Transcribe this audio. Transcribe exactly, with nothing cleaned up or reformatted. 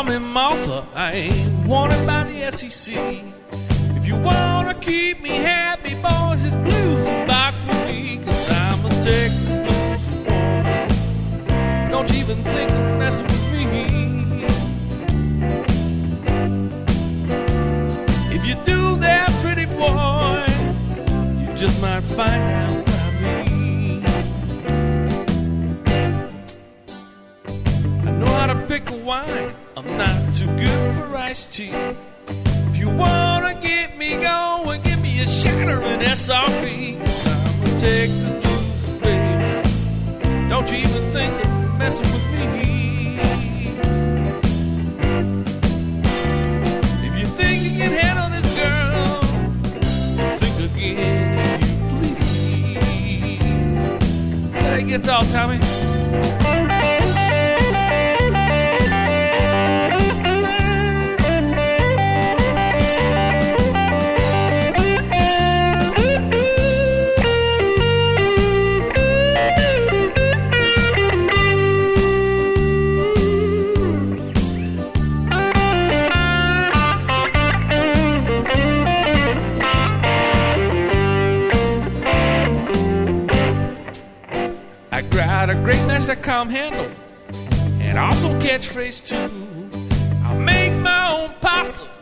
me Martha, I ain't wanted by the S E C. If you wanna keep me happy, boys, it's blues and back for me, 'cause I'm a Texas blues woman. Don't you even think of messing with me. If you do that, pretty boy, you just might find out what I mean. I know how to pick a wine, I'm not too good for iced tea. If you wanna get me going, give me a shattering S R V, 'cause I'm a Texas blues baby. Don't you even think of messing with me. If you think you can handle this girl, think again if you please. Play guitar, Tommy. Got a great master calm handle and also catchphrase too. I make my own pasta